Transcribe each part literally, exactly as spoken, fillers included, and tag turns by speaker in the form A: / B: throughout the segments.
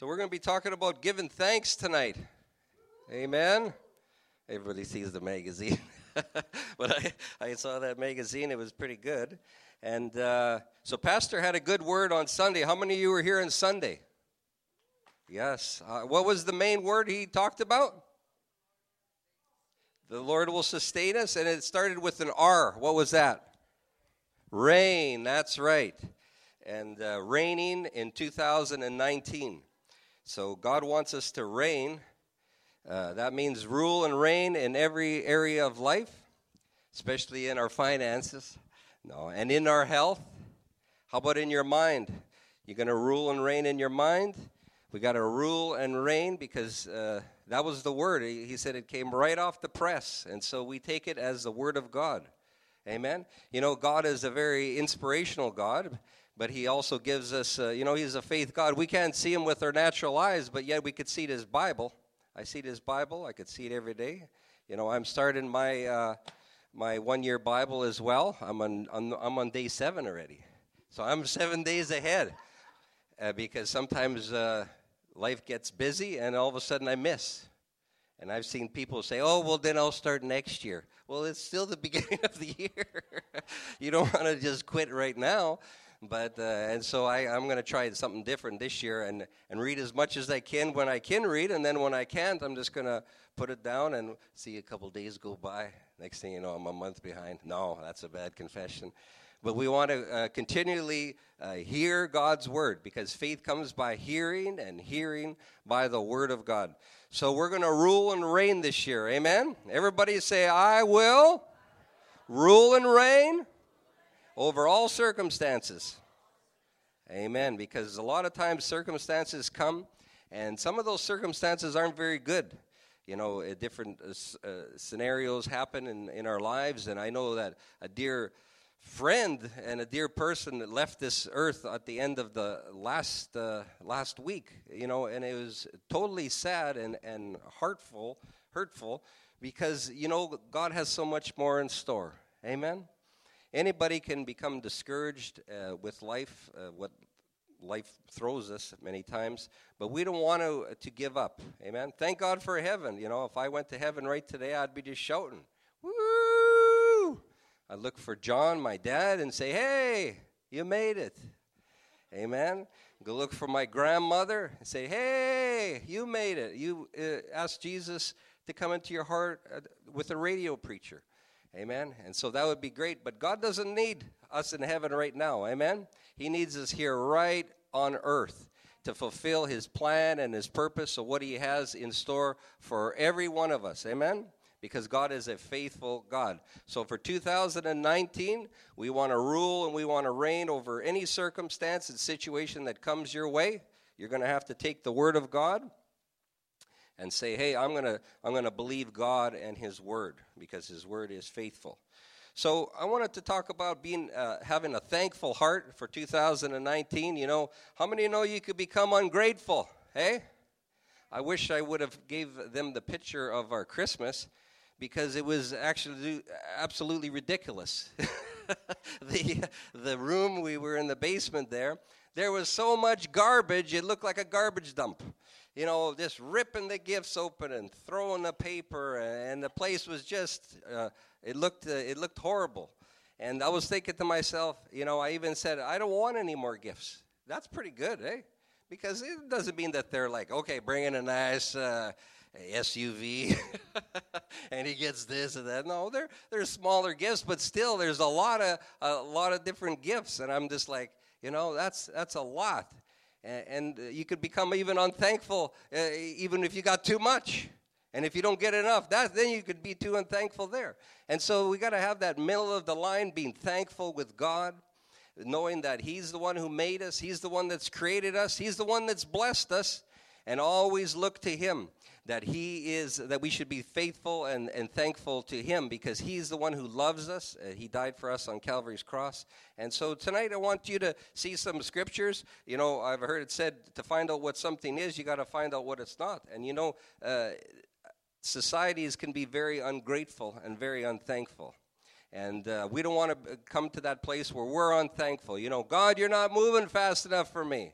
A: So we're going to be talking about giving thanks tonight. Amen. Everybody sees the magazine. But I, I saw that magazine. It was pretty good. And uh, so Pastor had a good word on Sunday. How many of you were here on Sunday? Yes. Uh, what was the main word he talked about? The Lord will sustain us. And it started with an R. What was that? Rain. That's right. And uh, raining in two thousand nineteen. So God wants us to reign. Uh, that means rule and reign in every area of life, especially in our finances, no, and in our health. How about in your mind? You're going to rule and reign in your mind? We got to rule and reign because uh, that was the word. He, he said it came right off the press, and so we take it as the word of God. Amen? You know, God is a very inspirational God. But he also gives us, uh, you know, he's a faith God. We can't see him with our natural eyes, but yet we could see his Bible. I see his Bible. I could see it every day. You know, I'm starting my uh, my one-year Bible as well. I'm on, on I'm on day seven already. So I'm seven days ahead uh, because sometimes uh, life gets busy and all of a sudden I miss. And I've seen people say, oh, well, then I'll start next year. Well, it's still the beginning of the year. You don't want to just quit right now. But uh, and so I, I'm going to try something different this year and, and read as much as I can when I can read. And then when I can't, I'm just going to put it down and see a couple days go by. Next thing you know, I'm a month behind. No, that's a bad confession. But we want to uh, continually uh, hear God's word because faith comes by hearing and hearing by the word of God. So we're going to rule and reign this year. Amen? Everybody say, I will rule and reign over all circumstances. Amen. Because a lot of times circumstances come, and some of those circumstances aren't very good. You know, uh, different uh, uh, scenarios happen in, in our lives, and I know that a dear friend and a dear person that left this earth at the end of the last uh, last week, you know, and it was totally sad and, and heartful, hurtful, because, you know, God has so much more in store. Amen. Anybody can become discouraged uh, with life, uh, what life throws us many times, but we don't want to uh, to give up. Amen. Thank God for heaven. You know, if I went to heaven right today, I'd be just shouting, woo! I'd look for John, my dad, and say, hey, you made it. Amen. Go look for my grandmother and say, hey, you made it. You uh, asked Jesus to come into your heart uh, with a radio preacher. Amen. And so that would be great. But God doesn't need us in heaven right now. Amen. He needs us here right on earth to fulfill his plan and his purpose of what he has in store for every one of us. Amen. Because God is a faithful God. So for two thousand nineteen, we want to rule and we want to reign over any circumstance and situation that comes your way. You're going to have to take the word of God and say, hey, I'm going to I'm going to believe God and his word because his word is faithful. So I wanted to talk about being uh, having a thankful heart for two thousand nineteen. You know, how many know you could become ungrateful? Hey? I wish I would have gave them the picture of our Christmas because it was actually absolutely ridiculous. the the room, we were in the basement there. There was so much garbage, it looked like a garbage dump. You know, just ripping the gifts open and throwing the paper, and the place was just, uh, it looked uh, it looked horrible. And I was thinking to myself, you know, I even said, I don't want any more gifts. That's pretty good, eh? Because it doesn't mean that they're like, okay, bring in a nice uh, S U V, and he gets this and that. No, they're, they're smaller gifts, but still there's a lot of a lot of different gifts. And I'm just like, you know, that's that's a lot. And you could become even unthankful uh, even if you got too much. And if you don't get enough, that, then you could be too unthankful there. And so we got to have that middle of the line, being thankful with God, knowing that he's the one who made us. He's the one that's created us. He's the one that's blessed us. And always look to him, that he is, that we should be faithful and, and thankful to him because he's the one who loves us. Uh, he died for us on Calvary's cross. And so tonight I want you to see some scriptures. You know, I've heard it said to find out what something is, you got to find out what it's not. And you know, uh, societies can be very ungrateful and very unthankful. And uh, we don't want to come to that place where we're unthankful. You know, God, you're not moving fast enough for me.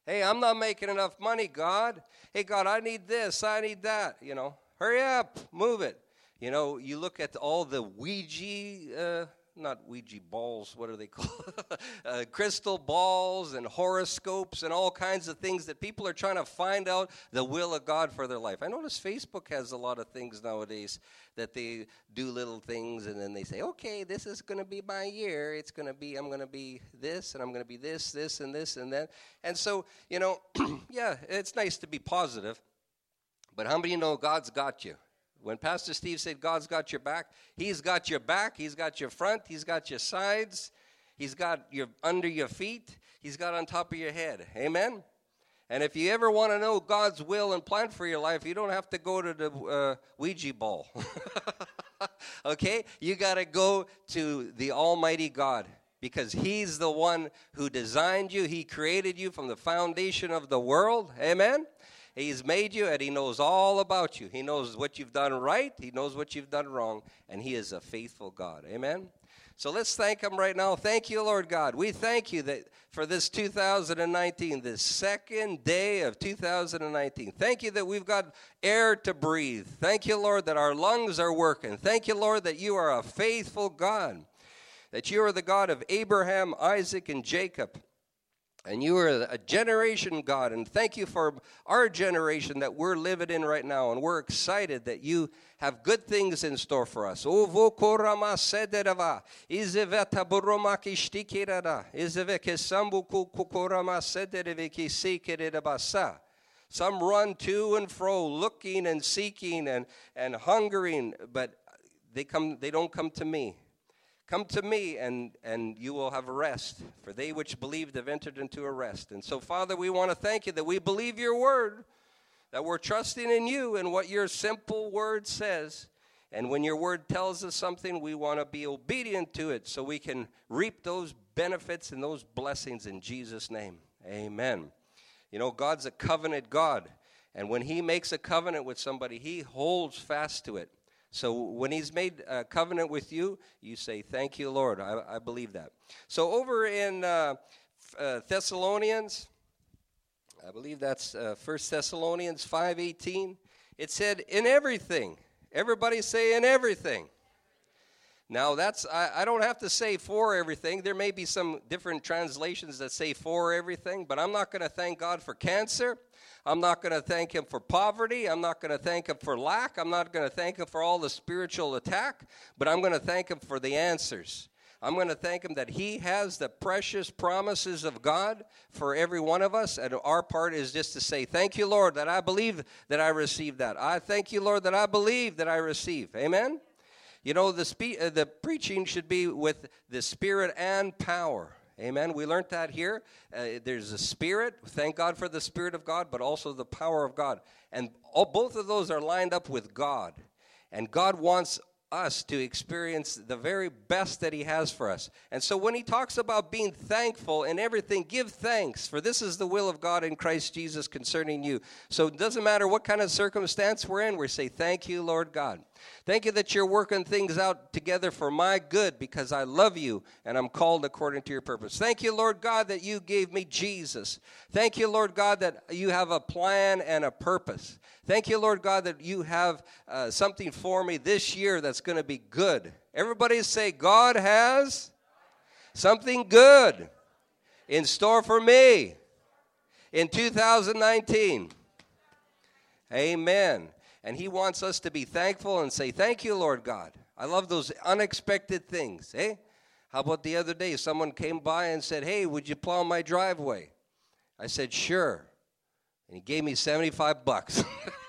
A: Hey, I'm not making enough money, God. Hey, God, I need this, I need that, you know. Hurry up, move it. You know, you look at all the Ouija, uh, not Ouija balls, what are they called? uh, crystal balls and horoscopes and all kinds of things that people are trying to find out the will of God for their life. I notice Facebook has a lot of things nowadays that they do little things and then they say, okay, this is going to be my year. It's going to be, I'm going to be this and I'm going to be this, this and this and that. And so, you know, yeah, it's nice to be positive, but how many know God's got you? When Pastor Steve said God's got your back, he's got your back, he's got your front, he's got your sides, he's got your under your feet, he's got on top of your head. Amen? And if you ever want to know God's will and plan for your life, you don't have to go to the uh, Ouija ball. Okay? You got to go to the Almighty God because he's the one who designed you. He created you from the foundation of the world. Amen? He's made you, and he knows all about you. He knows what you've done right. He knows what you've done wrong, and he is a faithful God. Amen? So let's thank him right now. Thank you, Lord God. We thank you that for this two thousand nineteen, this second day of two thousand nineteen. Thank you that we've got air to breathe. Thank you, Lord, that our lungs are working. Thank you, Lord, that you are a faithful God, that you are the God of Abraham, Isaac, and Jacob. And you are a generation God, and thank you for our generation that we're living in right now, and we're excited that you have good things in store for us. Some run to and fro, looking and seeking and, and hungering, but they come. They don't come to me. Come to me, and, and you will have rest. For they which believed have entered into a rest. And so, Father, we want to thank you that we believe your word, that we're trusting in you and what your simple word says. And when your word tells us something, we want to be obedient to it so we can reap those benefits and those blessings in Jesus' name. Amen. You know, God's a covenant God. And when he makes a covenant with somebody, he holds fast to it. So when he's made a covenant with you, you say, thank you, Lord. I, I believe that. So over in uh, uh, Thessalonians, I believe that's uh, First Thessalonians five eighteen, it said, in everything. Everybody say, in everything. Now, that's I, I don't have to say for everything. There may be some different translations that say for everything, but I'm not going to thank God for cancer. I'm not going to thank him for poverty. I'm not going to thank him for lack. I'm not going to thank him for all the spiritual attack, but I'm going to thank him for the answers. I'm going to thank him that he has the precious promises of God for every one of us, and our part is just to say, thank you, Lord, that I believe that I received that. I thank you, Lord, that I believe that I receive. Amen? You know, the, spe- uh, the preaching should be with the spirit and power. Amen. We learned that here. Uh, there's a spirit. Thank God for the Spirit of God, but also the power of God. And all, both of those are lined up with God. And God wants us to experience the very best that he has for us. And so when he talks about being thankful in everything, give thanks, for this is the will of God in Christ Jesus concerning you. So it doesn't matter what kind of circumstance we're in, we say, thank you, Lord God. Thank you that you're working things out together for my good because I love you and I'm called according to your purpose. Thank you, Lord God, that you gave me Jesus. Thank you, Lord God, that you have a plan and a purpose. Thank you, Lord God, that you have uh, something for me this year that's going to be good. Everybody say, God has something good in store for me in two thousand nineteen. Amen. And he wants us to be thankful and say, thank you, Lord God. I love those unexpected things. Eh? How about the other day, someone came by and said, hey, would you plow my driveway? I said, sure. And he gave me seventy-five bucks.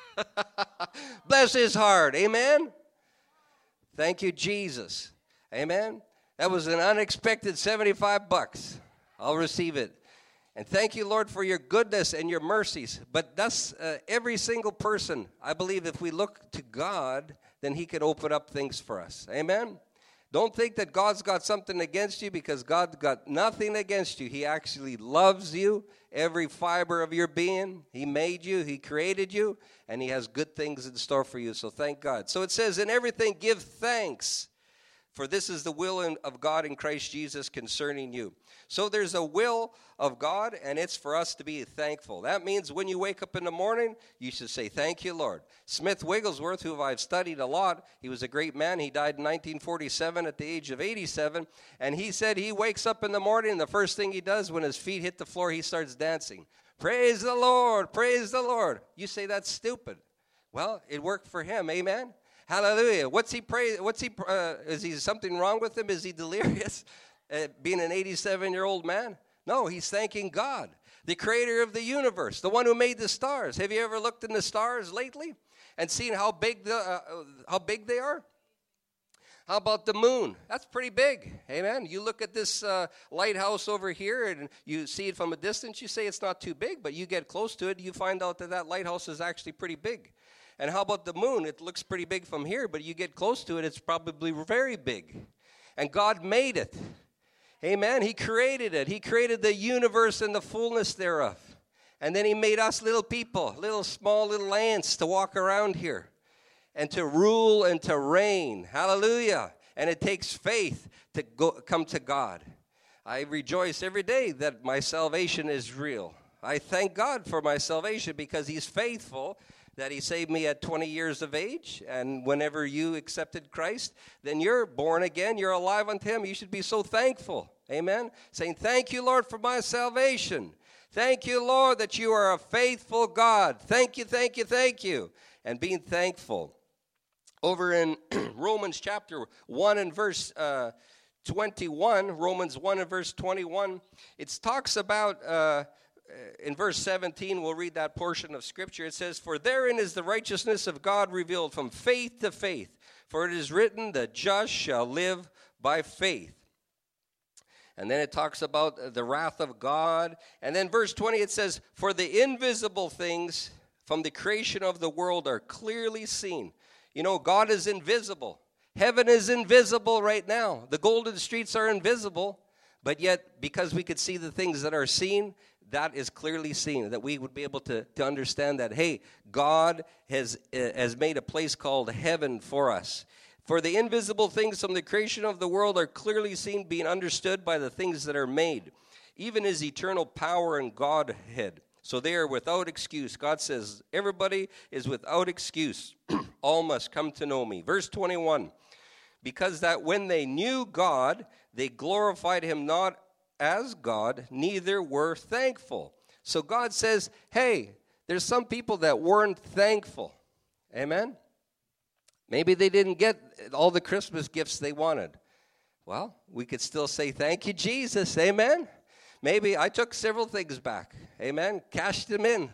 A: Bless his heart. Amen? Thank you, Jesus. Amen? That was an unexpected seventy-five bucks. I'll receive it. And thank you, Lord, for your goodness and your mercies. But that's uh, every single person. I believe if we look to God, then he can open up things for us. Amen? Don't think that God's got something against you, because God's got nothing against you. He actually loves you, every fiber of your being. He made you, he created you, and he has good things in store for you. So thank God. So it says, in everything give thanks. For this is the will in, of God in Christ Jesus concerning you. So there's a will of God, and it's for us to be thankful. That means when you wake up in the morning, you should say, thank you, Lord. Smith Wigglesworth, who I've studied a lot, he was a great man. He died in nineteen forty-seven at the age of eighty-seven. And he said he wakes up in the morning, and the first thing he does when his feet hit the floor, he starts dancing. Praise the Lord, praise the Lord. You say that's stupid. Well, it worked for him, amen? Hallelujah. What's he pray? What's he? Uh, is he something wrong with him? Is he delirious, uh, being an eighty-seven-year-old man? No, he's thanking God, the creator of the universe, the one who made the stars. Have you ever looked in the stars lately and seen how big the uh, how big they are? How about the moon? That's pretty big. Amen. You look at this uh, lighthouse over here and you see it from a distance. You say it's not too big, but you get close to it, you find out that that lighthouse is actually pretty big. And how about the moon? It looks pretty big from here, but you get close to it, it's probably very big. And God made it. Amen. He created it. He created the universe and the fullness thereof. And then he made us little people, little small little ants to walk around here and to rule and to reign. Hallelujah. And it takes faith to go, come to God. I rejoice every day that my salvation is real. I thank God for my salvation because he's faithful, that he saved me at twenty years of age. And whenever you accepted Christ, then you're born again. You're alive unto him. You should be so thankful. Amen. Saying, thank you, Lord, for my salvation. Thank you, Lord, that you are a faithful God. Thank you, thank you, thank you. And being thankful. Over in Romans chapter one and verse uh, twenty-one, Romans one and verse twenty-one, it talks about... Uh, In verse seventeen, we'll read that portion of Scripture. It says, for therein is the righteousness of God revealed from faith to faith. For it is written, the just shall live by faith. And then it talks about the wrath of God. And then verse twenty, it says, for the invisible things from the creation of the world are clearly seen. You know, God is invisible. Heaven is invisible right now. The golden streets are invisible. But yet, because we could see the things that are seen, that is clearly seen, that we would be able to, to understand that, hey, God has, uh, has made a place called heaven for us. For the invisible things from the creation of the world are clearly seen, being understood by the things that are made, even his eternal power and Godhead. So they are without excuse. God says, everybody is without excuse. All must come to know me. Verse twenty-one, because that when they knew God, they glorified him not as God, neither were thankful. So God says, hey, there's some people that weren't thankful. Amen? Maybe they didn't get all the Christmas gifts they wanted. Well, we could still say, thank you, Jesus. Amen? Maybe I took several things back. Amen? Cashed them in.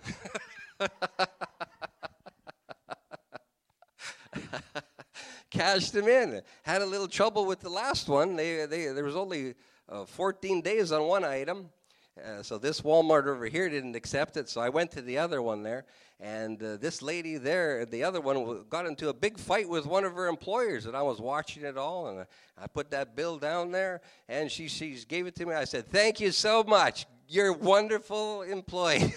A: Cashed them in. Had a little trouble with the last one. They, they, there was only uh, fourteen days on one item. Uh, so this Walmart over here didn't accept it. So I went to the other one there. And uh, this lady there, the other one, got into a big fight with one of her employers. And I was watching it all. And I, I put that bill down there. And she, she gave it to me. I said, thank you so much. You're a wonderful employee.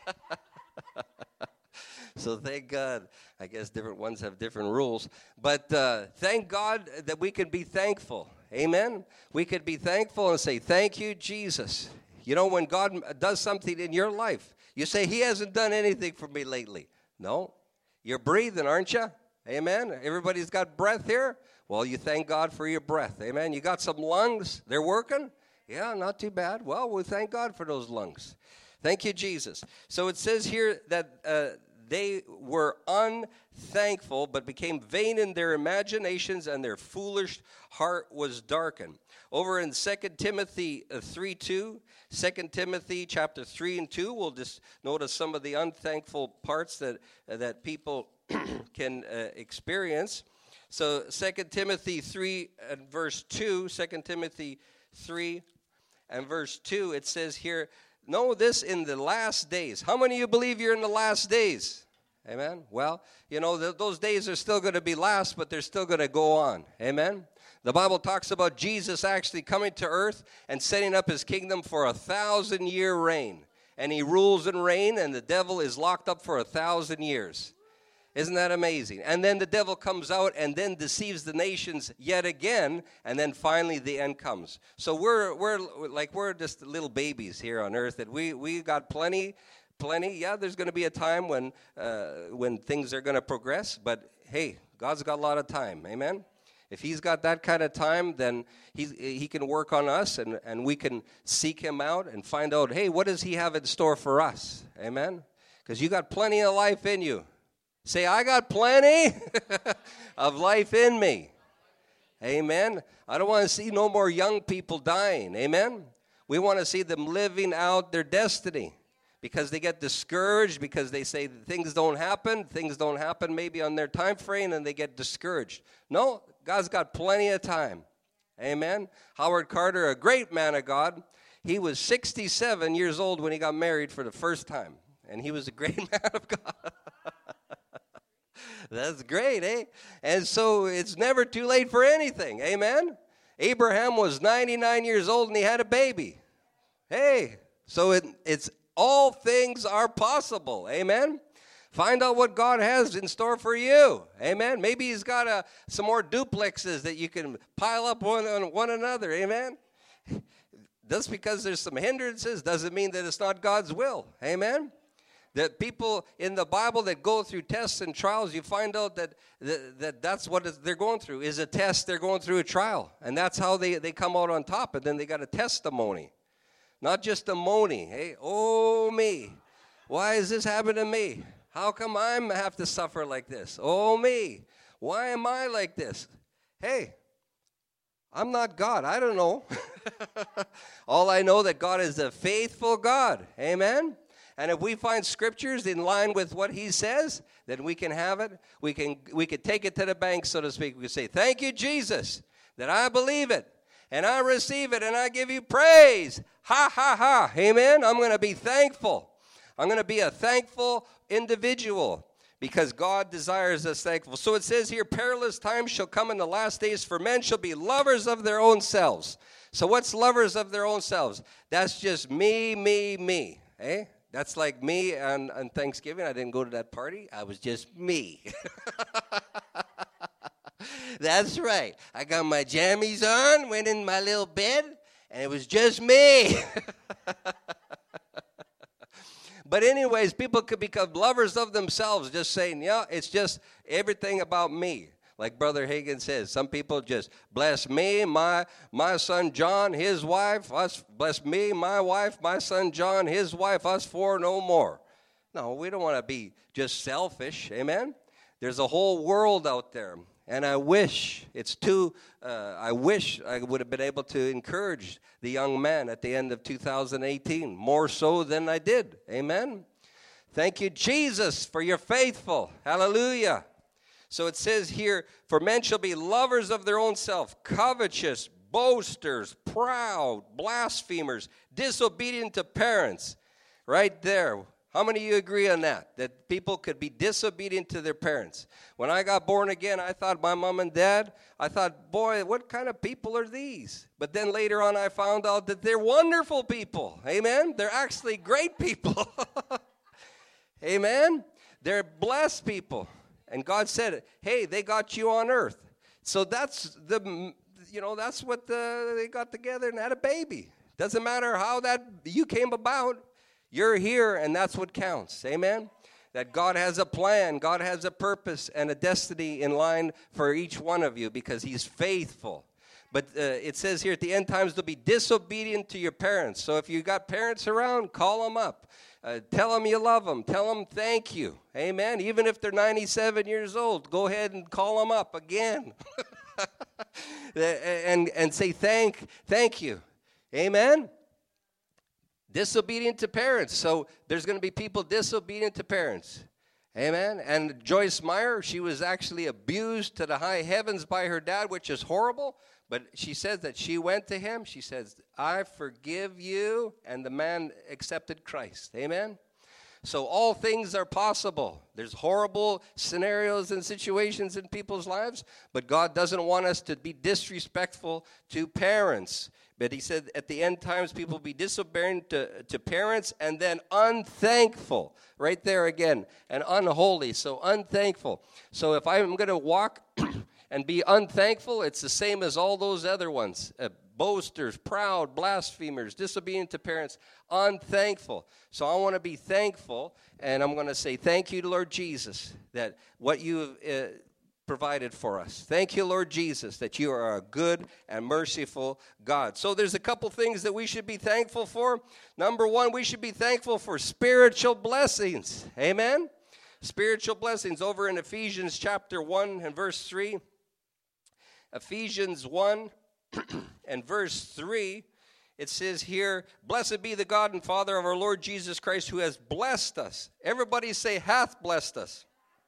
A: So thank God. I guess different ones have different rules. But uh, thank God that we can be thankful. Amen? We could be thankful and say, thank you, Jesus. You know, when God does something in your life, you say, he hasn't done anything for me lately. No. You're breathing, aren't you? Amen? Everybody's got breath here? Well, you thank God for your breath. Amen? You got some lungs. They're working? Yeah, not too bad. Well, we thank God for those lungs. Thank you, Jesus. So it says here that uh, they were unthankful, but became vain in their imaginations, and their foolish heart was darkened. Over in Second Timothy three two, Second Timothy chapter three and two, we'll just notice some of the unthankful parts that, uh, that people can uh, experience. So Second Timothy three and verse two, Second Timothy three and verse two, it says here, know this in the last days. How many of you believe you're in the last days? Amen? Well, you know, th- those days are still going to be last, but they're still going to go on. Amen? The Bible talks about Jesus actually coming to earth and setting up his kingdom for a thousand-year reign. And he rules and reigns, and the devil is locked up for a thousand years. Isn't that amazing? And then the devil comes out and then deceives the nations yet again, and then finally the end comes. So we're we're like we're just little babies here on earth, that we we got plenty, plenty. Yeah, there's going to be a time when uh, when things are going to progress, but hey, God's got a lot of time. Amen. If he's got that kind of time, then he he can work on us, and, and we can seek him out and find out, hey, what does he have in store for us? Amen. Because you got plenty of life in you. Say, I got plenty of life in me. Amen. I don't want to see no more young people dying. Amen. We want to see them living out their destiny, because they get discouraged, because they say things don't happen. Things don't happen maybe on their time frame, and they get discouraged. No, God's got plenty of time. Amen. Howard Carter, a great man of God, he was sixty-seven years old when he got married for the first time. And he was a great man of God. That's great, eh? And so it's never too late for anything. Amen? Abraham was ninety-nine years old and he had a baby. Hey, so it, it's all things are possible. Amen? Find out what God has in store for you. Amen? Maybe he's got a, some more duplexes that you can pile up one on one another. Amen? Just because there's some hindrances doesn't mean that it's not God's will. Amen? That people in the Bible that go through tests and trials, you find out that, that, that that's what they're going through, is a test. They're going through a trial. And that's how they, they come out on top. And then they got a testimony. Not just a moany. Hey, oh me. Why is this happening to me? How come I have to suffer like this? Oh me. Why am I like this? Hey, I'm not God. I don't know. All I know that God is a faithful God. Amen? And if we find scriptures in line with what he says, then we can have it. We can we can take it to the bank, so to speak. We can say, thank you, Jesus, that I believe it, and I receive it, and I give you praise. Ha, ha, ha. Amen? I'm going to be thankful. I'm going to be a thankful individual, because God desires us thankful. So it says here, perilous times shall come in the last days, for men shall be lovers of their own selves. So what's lovers of their own selves? That's just me, me, me. Eh? That's like me on, on Thanksgiving. I didn't go to that party. I was just me. That's right. I got my jammies on, went in my little bed, and it was just me. But anyways, people could become lovers of themselves, just saying, yeah, it's just everything about me. Like Brother Hagin says, some people just bless me, my my son John, his wife, us, bless me, my wife, my son John, his wife, us four, no more. No, we don't want to be just selfish, amen? There's a whole world out there, and I wish, it's too, uh, I wish I would have been able to encourage the young man at the end of two thousand eighteen, more so than I did, amen? Thank you, Jesus, for your faithful, hallelujah. So it says here, for men shall be lovers of their own self, covetous, boasters, proud, blasphemers, disobedient to parents. Right there. How many of you agree on that? That people could be disobedient to their parents. When I got born again, I thought my mom and dad, I thought, boy, what kind of people are these? But then later on I found out that they're wonderful people. Amen? They're actually great people. Amen? They're blessed people. And God said, hey, they got you on earth. So that's the, you know, that's what the, they got together and had a baby. Doesn't matter how that you came about. You're here, and that's what counts. Amen? That God has a plan, God has a purpose and a destiny in line for each one of you, because he's faithful. But uh, it says here at the end times, they'll be disobedient to your parents. So if you got parents around, call them up. Uh, tell them you love them. Tell them thank you. Amen? Even if they're ninety-seven years old, go ahead and call them up again. and and say thank, thank you. Amen? Disobedient to parents. So there's going to be people disobedient to parents. Amen? And Joyce Meyer, she was actually abused to the high heavens by her dad, which is horrible. But she says that she went to him. She says, I forgive you. And the man accepted Christ. Amen? So all things are possible. There's horrible scenarios and situations in people's lives. But God doesn't want us to be disrespectful to parents. But he said at the end times, people will be disobedient to, to parents and then unthankful. Right there again. And unholy. So unthankful. So if I'm going to walk and be unthankful, it's the same as all those other ones. Uh, boasters, proud, blasphemers, disobedient to parents, unthankful. So I want to be thankful. And I'm going to say thank you to Lord Jesus that what you have uh, provided for us. Thank you, Lord Jesus, that you are a good and merciful God. So there's a couple things that we should be thankful for. Number one, we should be thankful for spiritual blessings. Amen? Spiritual blessings over in Ephesians chapter one and verse three. Ephesians one and verse three, it says here, blessed be the God and Father of our Lord Jesus Christ, who has blessed us. Everybody say, hath blessed us.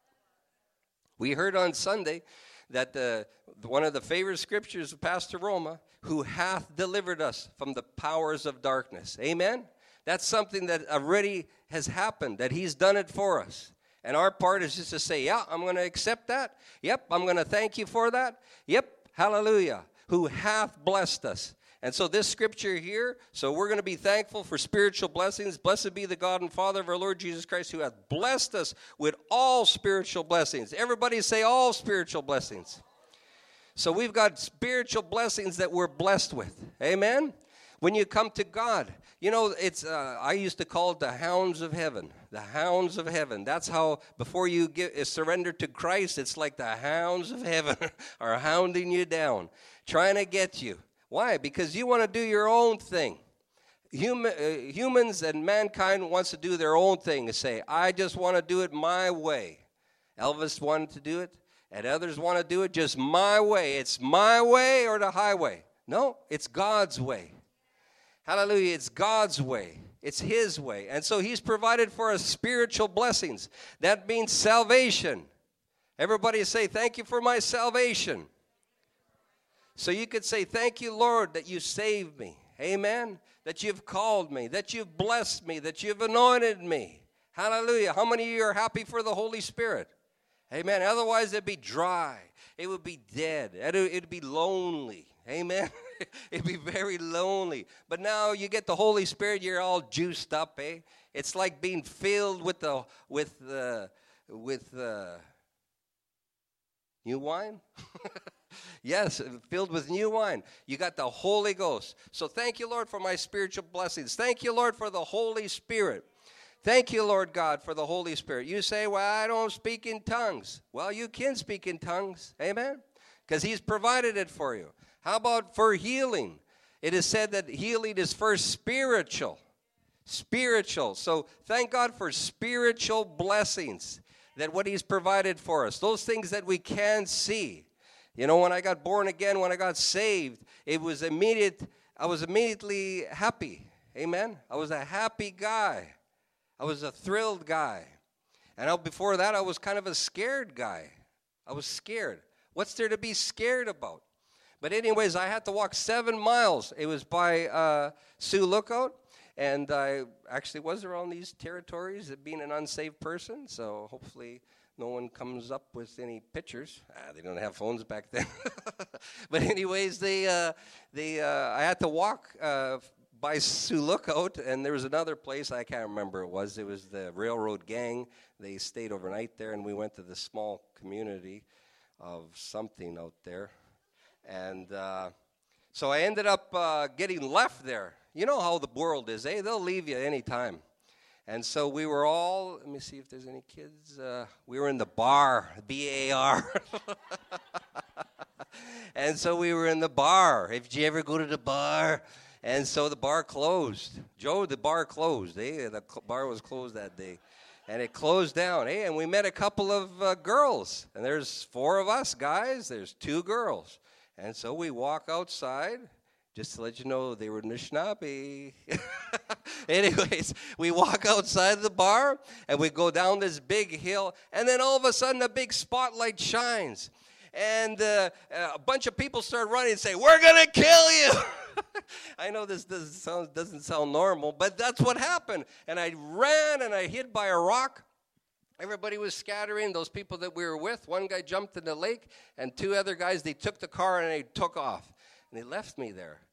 A: We heard on Sunday that uh, one of the favorite scriptures of Pastor Roma, who hath delivered us from the powers of darkness. Amen? That's something that already has happened, that he's done it for us. And our part is just to say, yeah, I'm going to accept that. Yep, I'm going to thank you for that. Yep, hallelujah. Who hath blessed us. And so this scripture here, so we're going to be thankful for spiritual blessings. Blessed be the God and Father of our Lord Jesus Christ, who hath blessed us with all spiritual blessings. Everybody say all spiritual blessings. So we've got spiritual blessings that we're blessed with. Amen? When you come to God, you know, it's uh, I used to call it the hounds of heaven. The hounds of heaven. That's how, before you get, surrender to Christ, it's like the hounds of heaven are hounding you down, trying to get you. Why? Because you want to do your own thing. Human, uh, humans and mankind wants to do their own thing and say, I just want to do it my way. Elvis wanted to do it, and others want to do it just my way. It's my way or the highway. No, it's God's way. Hallelujah, it's God's way. It's his way. And so he's provided for us spiritual blessings. That means salvation. Everybody say, thank you for my salvation. So you could say, thank you, Lord, that you saved me. Amen. That you've called me, that you've blessed me, that you've anointed me. Hallelujah. How many of you are happy for the Holy Spirit? Amen. Otherwise, it'd be dry. It would be dead. It'd be lonely. Amen. It'd be very lonely. But now you get the Holy Spirit, you're all juiced up, eh? It's like being filled with the with the with the new wine. Yes, filled with new wine. You got the Holy Ghost. So thank you, Lord, for my spiritual blessings. Thank you, Lord, for the Holy Spirit. Thank you, Lord God, for the Holy Spirit. You say, well, I don't speak in tongues. Well, you can speak in tongues. Amen? Because he's provided it for you. How about for healing? It is said that healing is first spiritual. Spiritual. So thank God for spiritual blessings, that what he's provided for us. Those things that we can see. You know, when I got born again, when I got saved, it was immediate. I was immediately happy. Amen? I was a happy guy. I was a thrilled guy. And before that, I was kind of a scared guy. I was scared. What's there to be scared about? But anyways, I had to walk seven miles. It was by uh, Sioux Lookout. And I actually was around these territories, being an unsaved person. So hopefully no one comes up with any pictures. Ah, they don't have phones back then. But anyways, they, uh, they, uh, I had to walk uh, by Sioux Lookout, and there was another place, I can't remember it was. It was the railroad gang. They stayed overnight there, and we went to this small community of something out there. And uh, so I ended up uh, getting left there. You know how the world is, eh? They'll leave you anytime. And so we were all, let me see if there's any kids. Uh, we were in the bar, B A R. And so we were in the bar. Did you ever go to the bar? And so the bar closed. Joe, the bar closed. Eh? The cl- bar was closed that day. And it closed down. Eh? And we met a couple of uh, girls. And there's four of us guys. There's two girls. And so we walk outside. Just to let you know, they were Anishinaabe. Anyways, we walk outside the bar, and we go down this big hill, and then all of a sudden a big spotlight shines. And uh, a bunch of people start running and say, we're going to kill you. I know this doesn't sound, doesn't sound normal, but that's what happened. And I ran, and I hid by a rock. Everybody was scattering, those people that we were with. One guy jumped in the lake, and two other guys, they took the car, and they took off. And they left me there.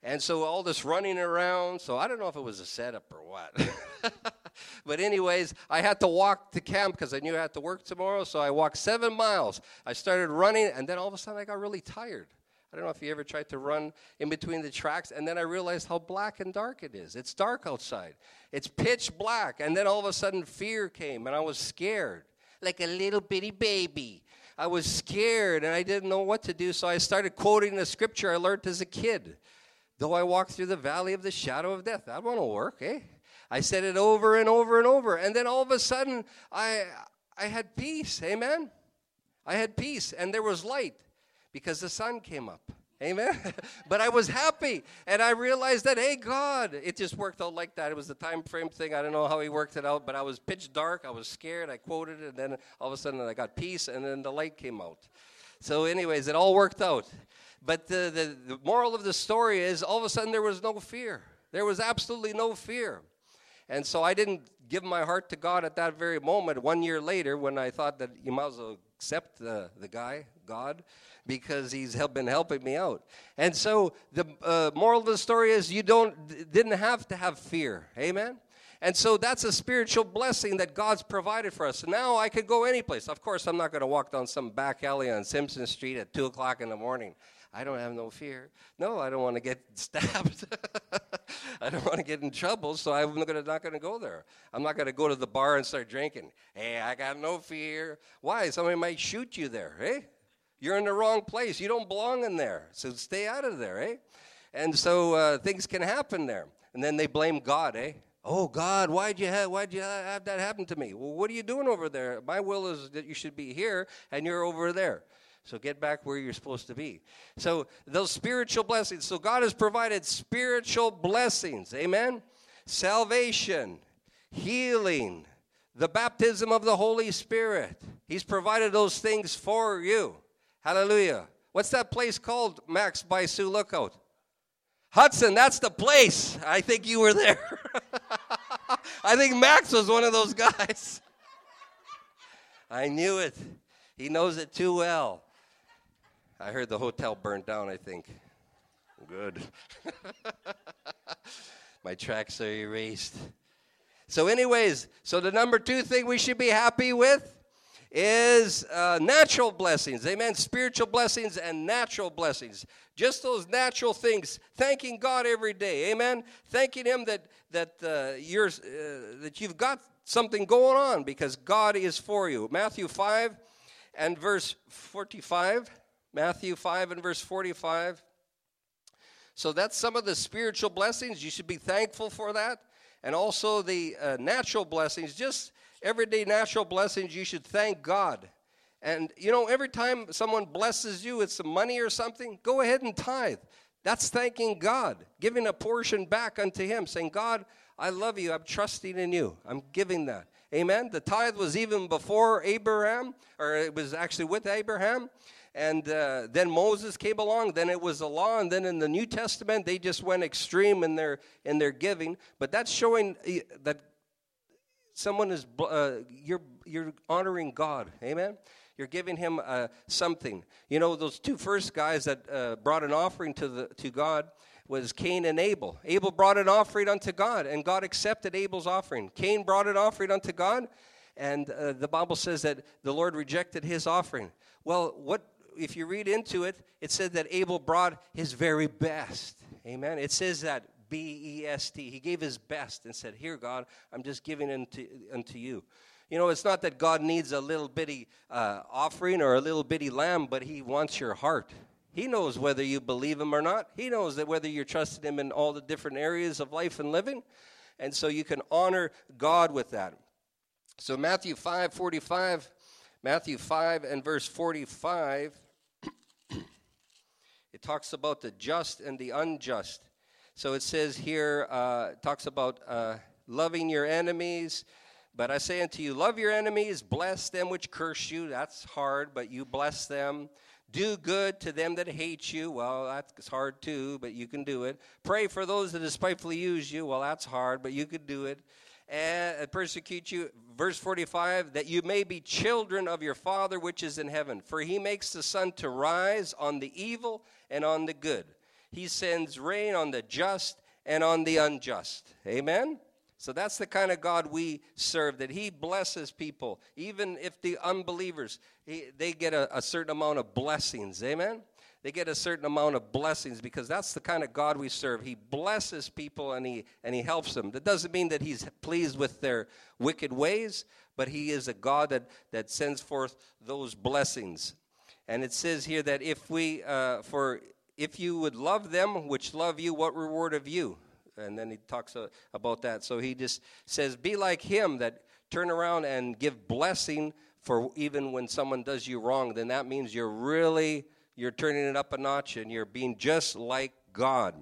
A: And so all this running around, so I don't know if it was a setup or what. But anyways, I had to walk to camp because I knew I had to work tomorrow, so I walked seven miles. I started running, and then all of a sudden I got really tired. I don't know if you ever tried to run in between the tracks, and then I realized how black and dark it is. It's dark outside. It's pitch black, and then all of a sudden fear came, and I was scared, like a little bitty baby. I was scared, and I didn't know what to do, so I started quoting the scripture I learned as a kid. Though I walk through the valley of the shadow of death. That won't work, eh? I said it over and over and over, and then all of a sudden, I I had peace, amen? I had peace, and there was light because the sun came up, amen? But I was happy, and I realized that, hey, God, it just worked out like that. It was the time frame thing. I don't know how he worked it out, but I was pitch dark. I was scared. I quoted it, and then all of a sudden I got peace, and then the light came out. So anyways, it all worked out. But the, the, the moral of the story is all of a sudden there was no fear. There was absolutely no fear. And so I didn't give my heart to God at that very moment. One year later, when I thought that you might as well accept the, the guy, God, because he's help, been helping me out. And so the uh, moral of the story is you don't didn't have to have fear. Amen? And so that's a spiritual blessing that God's provided for us. Now I could go any place. Of course, I'm not going to walk down some back alley on Simpson Street at two o'clock in the morning. I don't have no fear. No, I don't want to get stabbed. I don't want to get in trouble, so I'm gonna, not going to go there. I'm not going to go to the bar and start drinking. Hey, I got no fear. Why? Somebody might shoot you there, eh? You're in the wrong place. You don't belong in there, so stay out of there, eh? And so uh, things can happen there. And then they blame God, eh? Oh, God, why'd you have, why'd you have that happen to me? Well, what are you doing over there? My will is that you should be here, and you're over there. So get back where you're supposed to be. So those spiritual blessings. So God has provided spiritual blessings. Amen? Salvation, healing, the baptism of the Holy Spirit. He's provided those things for you. Hallelujah. What's that place called, Max, by Sioux Lookout? Hudson, that's the place. I think you were there. I think Max was one of those guys. I knew it. He knows it too well. I heard the hotel burned down, I think. Good. My tracks are erased. So anyways, so the number two thing we should be happy with is uh, natural blessings. Amen. Spiritual blessings and natural blessings. Just those natural things. Thanking God every day. Amen. Thanking Him that that uh, you're uh, that you've got something going on because God is for you. Matthew five and verse forty-five. Matthew five and verse forty-five. So that's some of the spiritual blessings. You should be thankful for that. And also the uh, natural blessings, just everyday natural blessings, you should thank God. And, you know, every time someone blesses you with some money or something, go ahead and tithe. That's thanking God, giving a portion back unto Him, saying, God, I love you. I'm trusting in you. I'm giving that. Amen? The tithe was even before Abraham, or it was actually with Abraham. And uh, then Moses came along, then it was the law, and then in the New Testament, they just went extreme in their in their giving. But that's showing that someone is, uh, you're you're honoring God, amen? You're giving Him uh, something. You know, those two first guys that uh, brought an offering to the to God was Cain and Abel. Abel brought an offering unto God, and God accepted Abel's offering. Cain brought an offering unto God, and uh, the Bible says that the Lord rejected his offering. Well, what... if you read into it, it said that Abel brought his very best. Amen. It says that, B E S T. He gave his best and said, here, God, I'm just giving unto, unto you. You know, it's not that God needs a little bitty uh, offering or a little bitty lamb, but He wants your heart. He knows whether you believe Him or not. He knows that whether you're trusting Him in all the different areas of life and living. And so you can honor God with that. So Matthew five forty-five, Matthew five and verse forty-five, it talks about the just and the unjust. So it says here, uh, it talks about uh, loving your enemies. But I say unto you, love your enemies, bless them which curse you. That's hard, but you bless them. Do good to them that hate you. Well, that's hard too, but you can do it. Pray for those that despitefully use you. Well, that's hard, but you can do it. And persecute you. Verse forty-five, that you may be children of your Father which is in heaven. For He makes the sun to rise on the evil and on the good. He sends rain on the just and on the unjust. Amen? So that's the kind of God we serve, that he blesses people. Even if the unbelievers, he, they get a, a certain amount of blessings. Amen? They get a certain amount of blessings because that's the kind of God we serve. He blesses people and he and he helps them. That doesn't mean that he's pleased with their wicked ways, but he is a God that, that sends forth those blessings. And it says here that if we, uh, for if you would love them which love you, what reward have you? And then he talks uh, about that. So he just says, be like him, that turn around and give blessing for even when someone does you wrong. Then that means you're really... You're turning it up a notch, and you're being just like God.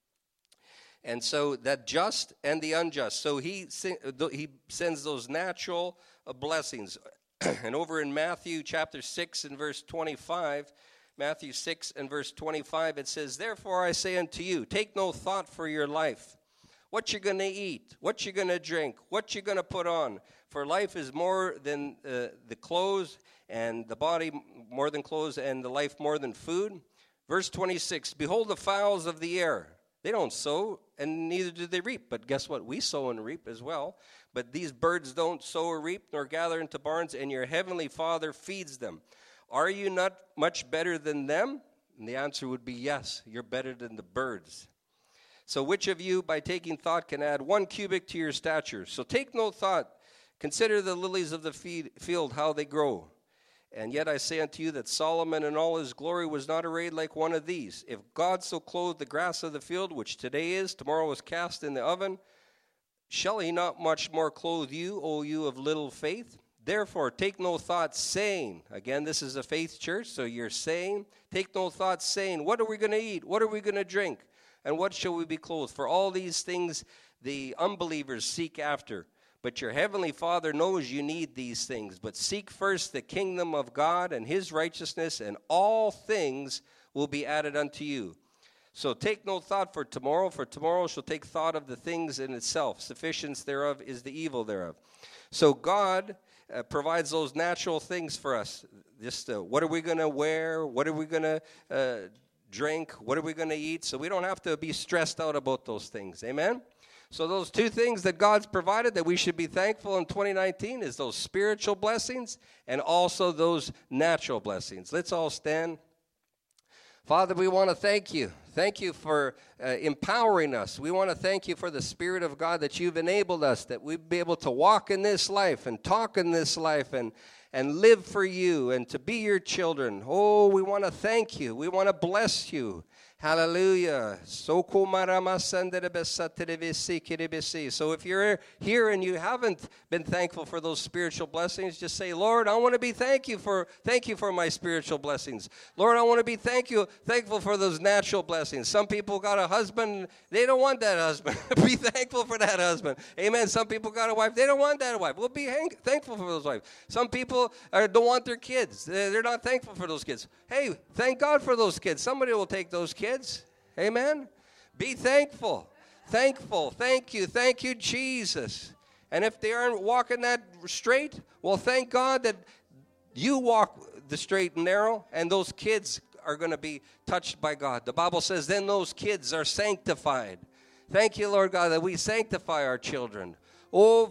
A: And so that just and the unjust. So he he sends those natural blessings. And over in Matthew chapter six and verse twenty-five, Matthew six and verse twenty-five, it says, therefore I say unto you, take no thought for your life, what you're going to eat, what you're going to drink, what you're going to put on. For life is more than uh, the clothes, and the body more than clothes, and the life more than food. Verse twenty-six, behold the fowls of the air. They don't sow, and neither do they reap. But guess what? We sow and reap as well. But these birds don't sow or reap, nor gather into barns, and your heavenly Father feeds them. Are you not much better than them? And the answer would be yes, you're better than the birds. So which of you, by taking thought, can add one cubit to your stature? So take no thought. Consider the lilies of the field, how they grow. And yet I say unto you that Solomon in all his glory was not arrayed like one of these. If God so clothed the grass of the field, which today is, tomorrow is cast in the oven, shall he not much more clothe you, O you of little faith? Therefore, take no thought, saying, again, this is a faith church, so you're saying, take no thought, saying, what are we going to eat? What are we going to drink? And what shall we be clothed? For all these things the unbelievers seek after. But your heavenly Father knows you need these things. But seek first the kingdom of God and his righteousness, and all things will be added unto you. So take no thought for tomorrow, for tomorrow shall take thought of the things in itself. Sufficiency thereof is the evil thereof. So God uh, provides those natural things for us. Just uh, what are we going to wear? What are we going to uh, drink? What are we going to eat? So we don't have to be stressed out about those things. Amen? So those two things that God's provided that we should be thankful in twenty nineteen is those spiritual blessings and also those natural blessings. Let's all stand. Father, we want to thank you. Thank you for uh, empowering us. We want to thank you for the Spirit of God that you've enabled us, that we'd be able to walk in this life and talk in this life and, and live for you and to be your children. Oh, we want to thank you. We want to bless you. Hallelujah. So if you're here and you haven't been thankful for those spiritual blessings, just say, Lord, I want to be thank you for thank you for my spiritual blessings. Lord, I want to be thank you thankful for those natural blessings. Some people got a husband, they don't want that husband. Be thankful for that husband. Amen. Some people got a wife, they don't want that wife. Well, be hang- thankful for those wives. Some people are, don't want their kids. They're not thankful for those kids. Hey, thank God for those kids. Somebody will take those kids. Amen. Be thankful. Thankful. Thank you. Thank you, Jesus. And if they aren't walking that straight, well, thank God that you walk the straight and narrow, and those kids are going to be touched by God. The Bible says, then those kids are sanctified. Thank you, Lord God, that we sanctify our children. We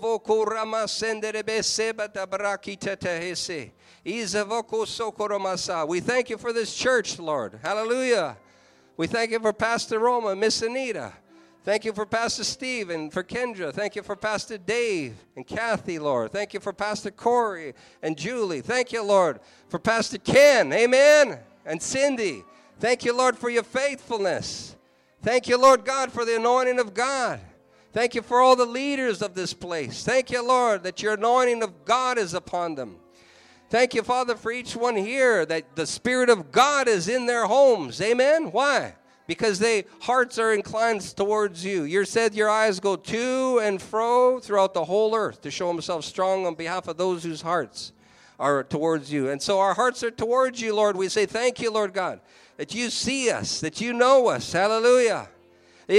A: thank you for this church, Lord. Hallelujah. We thank you for Pastor Roma, Miss Anita. Thank you for Pastor Steve and for Kendra. Thank you for Pastor Dave and Kathy, Lord. Thank you for Pastor Corey and Julie. Thank you, Lord, for Pastor Ken. Amen. And Cindy. Thank you, Lord, for your faithfulness. Thank you, Lord God, for the anointing of God. Thank you for all the leaders of this place. Thank you, Lord, that your anointing of God is upon them. Thank you, Father, for each one here, that the Spirit of God is in their homes. Amen? Why? Because their hearts are inclined towards you. You said your eyes go to and fro throughout the whole earth to show himself strong on behalf of those whose hearts are towards you. And so our hearts are towards you, Lord. We say thank you, Lord God, that you see us, that you know us. Hallelujah. And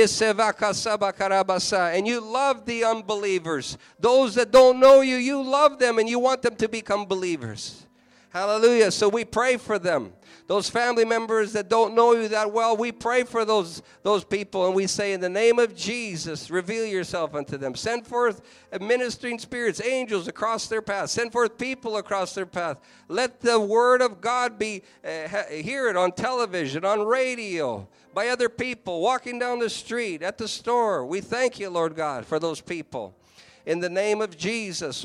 A: you love the unbelievers. Those that don't know you, you love them and you want them to become believers. Hallelujah. So we pray for them. Those family members that don't know you that well, we pray for those, those people, and we say, in the name of Jesus, reveal yourself unto them. Send forth ministering spirits, angels across their path. Send forth people across their path. Let the word of God be, uh, hear it on television, on radio, by other people, walking down the street, at the store. We thank you, Lord God, for those people. In the name of Jesus,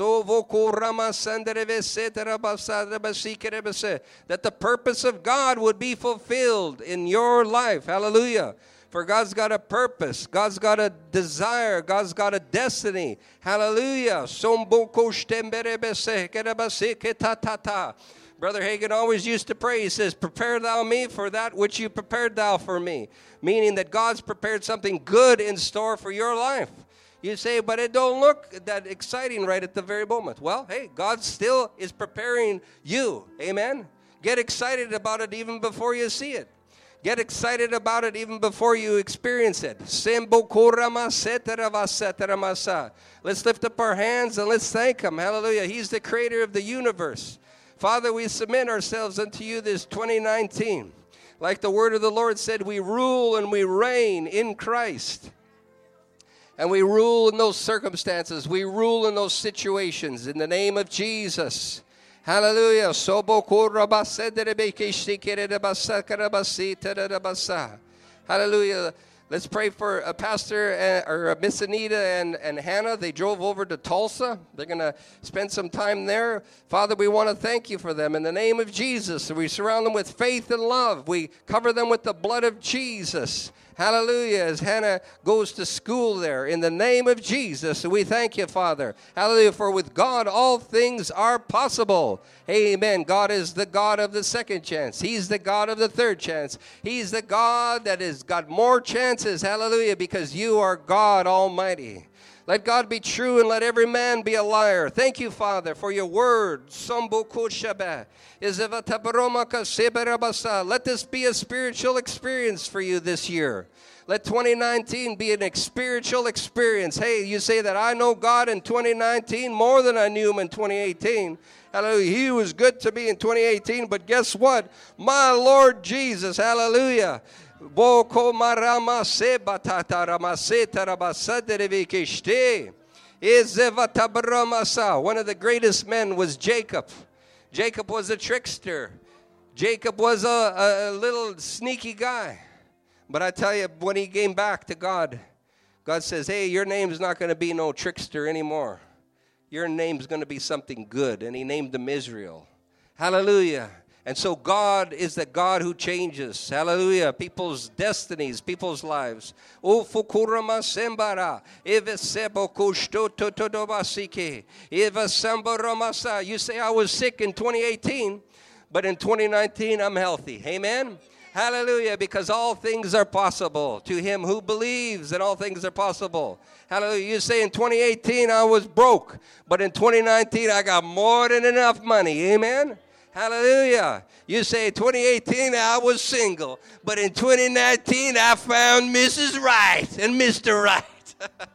A: that the purpose of God would be fulfilled in your life. Hallelujah. For God's got a purpose. God's got a desire. God's got a destiny. Hallelujah. Brother Hagin always used to pray. He says, prepare thou me for that which you prepared thou for me. Meaning that God's prepared something good in store for your life. You say, but it don't look that exciting right at the very moment. Well, hey, God still is preparing you. Amen? Get excited about it even before you see it. Get excited about it even before you experience it. Let's lift up our hands and let's thank Him. Hallelujah. He's the creator of the universe. Father, we submit ourselves unto you this twenty nineteen. Like the word of the Lord said, we rule and we reign in Christ. And we rule in those circumstances. We rule in those situations in the name of Jesus. Hallelujah. Hallelujah. Let's pray for a pastor uh, or Miss Anita and, and Hannah. They drove over to Tulsa. They're going to spend some time there. Father, we want to thank you for them in the name of Jesus. We surround them with faith and love. We cover them with the blood of Jesus. Hallelujah. As Hannah goes to school there, in the name of Jesus, we thank you, Father. Hallelujah. For with God, all things are possible. Amen. God is the God of the second chance. He's the God of the third chance. He's the God that has got more chances. Hallelujah. Because you are God Almighty. Let God be true and let every man be a liar. Thank you, Father, for your word. Let this be a spiritual experience for you this year. Let twenty nineteen be an spiritual experience. Hey, you say that I know God in twenty nineteen more than I knew Him in twenty eighteen. Hallelujah. He was good to me in twenty eighteen, but guess what? My Lord Jesus, hallelujah. One of the greatest men was Jacob. Jacob was a trickster. Jacob was a, a little sneaky guy. But I tell you, when he came back to God, God says, hey, your name's not going to be no trickster anymore. Your name's going to be something good. And he named him Israel. Hallelujah. And so God is the God who changes, hallelujah, people's destinies, people's lives. You say, I was sick in twenty eighteen, but in twenty nineteen I'm healthy. Amen? Hallelujah, because all things are possible to him who believes, and all things are possible. Hallelujah. You say in twenty eighteen I was broke, but in twenty nineteen I got more than enough money. Amen? Hallelujah. You say twenty eighteen I was single, but in twenty nineteen I found Missus Right and Mister Right.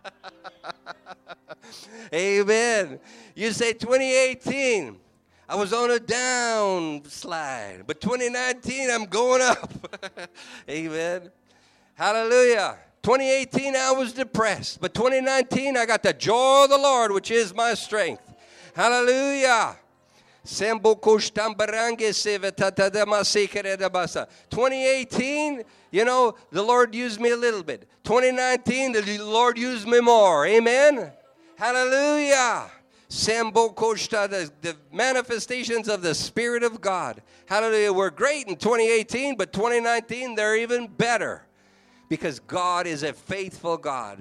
A: Amen. You say twenty eighteen I was on a downslide, but twenty nineteen I'm going up. Amen. Hallelujah. twenty eighteen I was depressed, but twenty nineteen I got the joy of the Lord, which is my strength. Hallelujah. twenty eighteen, you know, the Lord used me a little bit. twenty nineteen, the Lord used me more. Amen? Hallelujah. The, the manifestations of the Spirit of God. Hallelujah. We're great in twenty eighteen, but twenty nineteen, they're even better. Because God is a faithful God.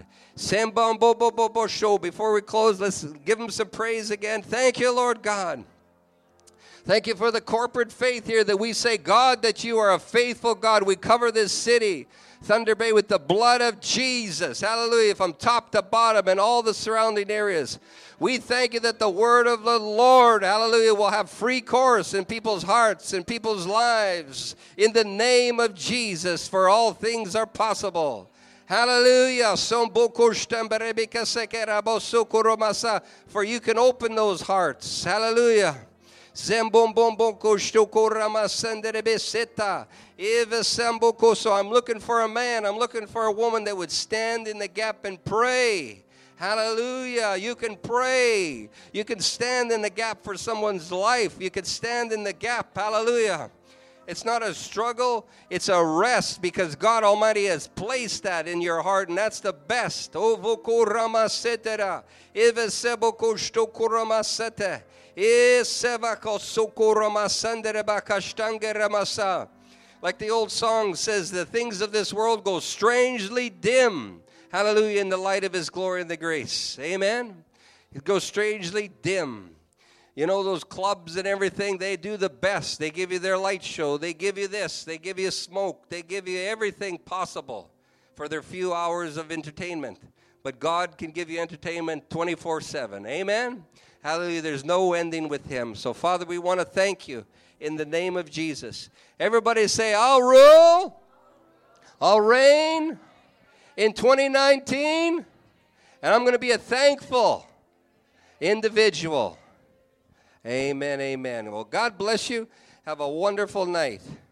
A: Before we close, let's give Him some praise again. Thank you, Lord God. Thank you for the corporate faith here that we say, God, that you are a faithful God. We cover this city, Thunder Bay, with the blood of Jesus. Hallelujah. From top to bottom and all the surrounding areas. We thank you that the word of the Lord, hallelujah, will have free course in people's hearts and people's lives. In the name of Jesus, for all things are possible. Hallelujah. For you can open those hearts. Hallelujah. Zembombombo shtokoramasendebeseta. Ivesamboko. So I'm looking for a man. I'm looking for a woman that would stand in the gap and pray. Hallelujah. You can pray. You can stand in the gap for someone's life. You can stand in the gap. Hallelujah. It's not a struggle. It's a rest because God Almighty has placed that in your heart, and that's the best. Ovokoramasetera. Ivesebokoshtokoramasete. Isevakosokoramasandere Like the old song says, the things of this world go strangely dim. Hallelujah, in the light of His glory and the grace. Amen? It goes strangely dim. You know, those clubs and everything, they do the best. They give you their light show. They give you this. They give you smoke. They give you everything possible for their few hours of entertainment. But God can give you entertainment twenty-four seven. Amen? Hallelujah, there's no ending with Him. So, Father, we want to thank You in the name of Jesus. Everybody say, I'll rule. I'll reign. In twenty nineteen, and I'm going to be a thankful individual. Amen, amen. Well, God bless you. Have a wonderful night.